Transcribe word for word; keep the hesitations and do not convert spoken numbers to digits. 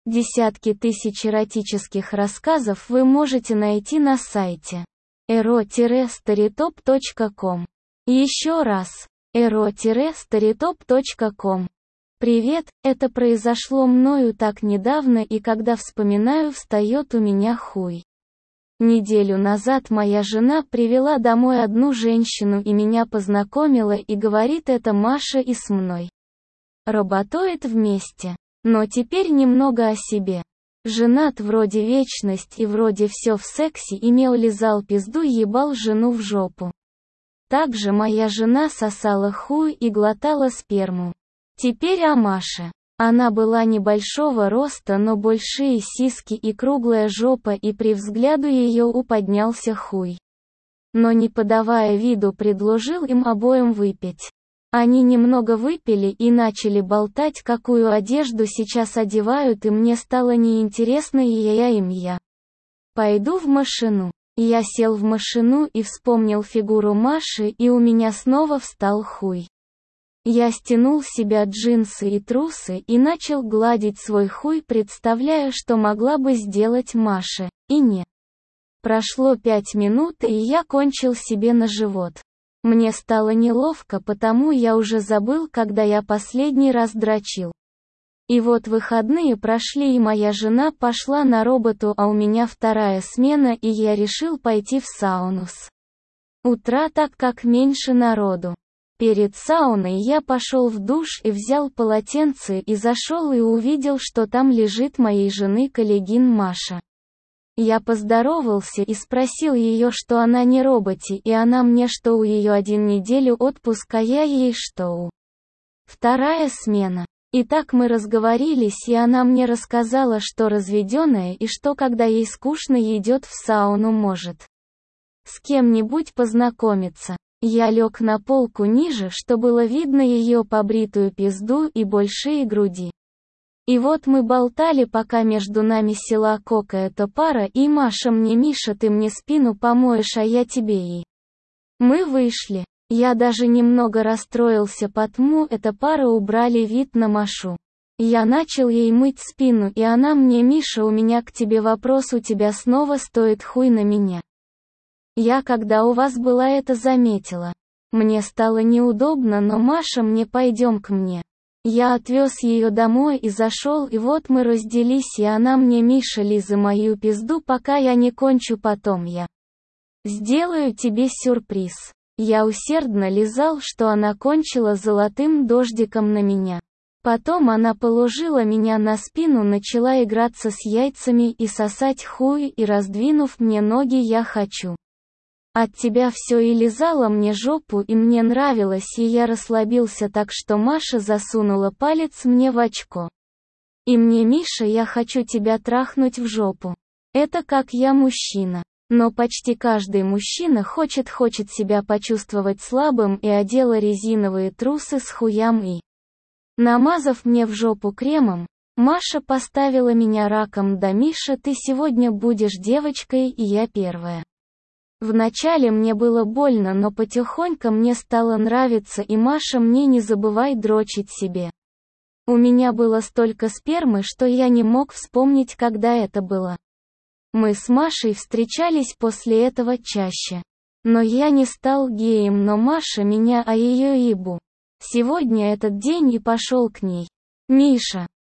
Десятки тысяч эротических рассказов вы можете найти на сайте эро старитоп точка ком. Еще раз, эро старитоп точка ком. Привет, это произошло мною так недавно, и когда вспоминаю, встает у меня хуй. Неделю назад моя жена привела домой одну женщину и меня познакомила, и говорит, это Маша и с мной работает вместе. Но теперь немного о себе. Женат вроде вечность и вроде все в сексе, имел, лизал пизду, ебал жену в жопу. Также моя жена сосала хуй и глотала сперму. Теперь о Маше. Она была небольшого роста, но большие сиськи и круглая жопа, и при взгляду ее уподнялся хуй. Но не подавая виду, предложил им обоим выпить. Они немного выпили и начали болтать, какую одежду сейчас одевают, и мне стало неинтересно, и я им я. Пойду в машину. Я сел в машину и вспомнил фигуру Маши, и у меня снова встал хуй. Я стянул с себя джинсы и трусы и начал гладить свой хуй, представляя, что могла бы сделать Маша, и не. Прошло пять минут, и я кончил себе на живот. Мне стало неловко, потому я уже забыл, когда я последний раз дрочил. И вот выходные прошли, и моя жена пошла на работу, а у меня вторая смена, и я решил пойти в сауну с утра, так как меньше народу. Перед сауной я пошел в душ и взял полотенце и зашел и увидел, что там лежит моей жены коллегин Маша. Я поздоровался и спросил ее, что она не роботи, и она мне, что у ее один неделю отпуска, я ей, что у вторая смена. И так мы разговорились, и она мне рассказала, что разведенная, и что когда ей скучно, идет в сауну, может с кем-нибудь познакомиться. Я лег на полку ниже, что было видно ее побритую пизду и большие груди. И вот мы болтали, пока между нами села какая-то пара, и Маша мне: Миша, ты мне спину помоешь, а я тебе. И мы вышли. Я даже немного расстроился, потому эта пара убрали вид на Машу. Я начал ей мыть спину, и она мне: Миша, у меня к тебе вопрос, у тебя снова стоит хуй на меня. Я, когда у вас была, это заметила. Мне стало неудобно, но Маша мне: пойдем к мне. Я отвез ее домой и зашел, и вот мы разделись, и она мне: Миша, лизай мою пизду, пока я не кончу, потом я сделаю тебе сюрприз. Я усердно лизал, что она кончила золотым дождиком на меня. Потом она положила меня на спину, начала играться с яйцами и сосать хуй, и раздвинув мне ноги: я хочу от тебя все, и лизала мне жопу, и мне нравилось, и я расслабился так, что Маша засунула палец мне в очко. И мне: Миша, я хочу тебя трахнуть в жопу. Это как я мужчина. Но почти каждый мужчина хочет хочет себя почувствовать слабым, и одела резиновые трусы с хуям и, намазав мне в жопу кремом, Маша поставила меня раком: да, Миша, ты сегодня будешь девочкой, и я первая. Вначале мне было больно, но потихоньку мне стало нравиться, и Маша мне: не забывай дрочить себе. У меня было столько спермы, что я не мог вспомнить, когда это было. Мы с Машей встречались после этого чаще. Но я не стал геем, но Маша меня, а ее ебу. Сегодня этот день, и пошел к ней. Миша,